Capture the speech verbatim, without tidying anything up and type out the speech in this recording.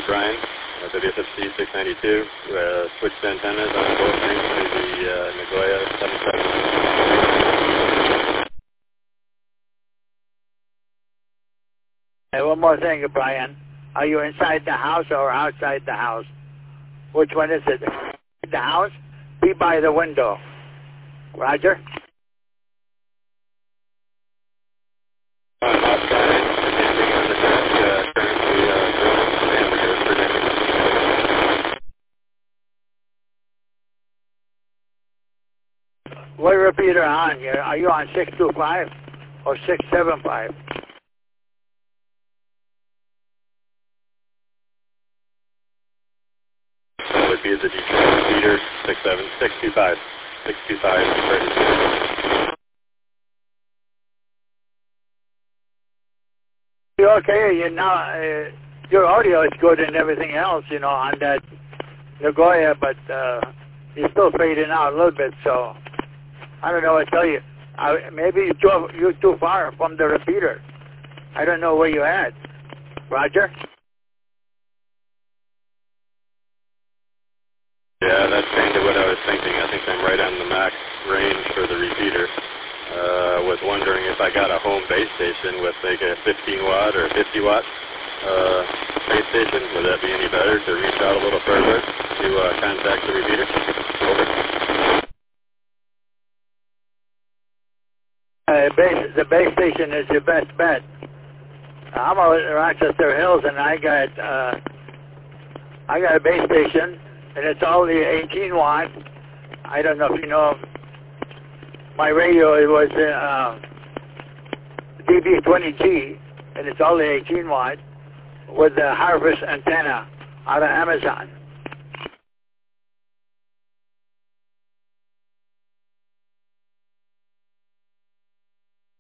Brian, uh, W F F C six ninety-two, uh, switched antennas on both rings to the uh, Nagoya seven seven nine. Hey, one more thing, Brian. Are you inside the house or outside the house? Which one is it? The house? Be by the window. Roger? I'm outside, standing on the deck, uh, currently uh, drilling parameters for damage. What repeater on? Are you on six two five or six seven five? That would be the Detroit repeater, six seven six two five. six two five, Detroit repeater. You okay? You know, uh, your audio is good and everything else, you know, on that Nagoya, but uh, you're still fading out a little bit, so I don't know what to tell you. Uh, maybe you're too, you're too far from the repeater. I don't know where you're at. Roger? Yeah, that's kind of what I was thinking. I think I'm right on the max range for the repeater. Uh, was wondering if I got a home base station with like a fifteen watt or fifty watt uh, base station. Would that be any better to reach out a little further to uh, contact the repeater? Over. Uh, base, the base station is your best bet. I'm out in Rochester Hills, and I got uh, I got a base station, and it's only eighteen watt. I don't know if you know my radio. It was uh, D B twenty G, and it's only eighteen watt with the Harvest antenna out of Amazon.